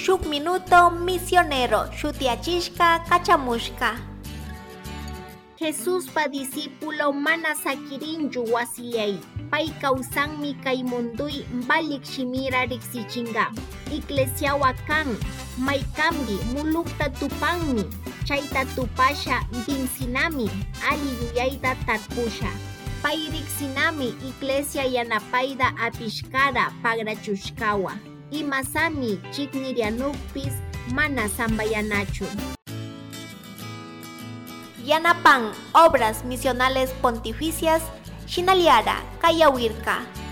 shuk minuto misionero shutiachishka kachamushka. Jesús pa discípulo mana sakirinchu wasillay. Pay kawsanmi kay munduy balik shimira riksichinga. Iglesia wakan, maykambi mulukta tupanmi. Chayta tupasha binsinami, ali yuyayta tarpusha. Pay riksinami iglesia yanapayda apishkara pagrachushkawa. Imasami chiknirianukpis mana sambayanachu. Yanapan Obras Misionales Pontificias Shinaliara Kayawirka.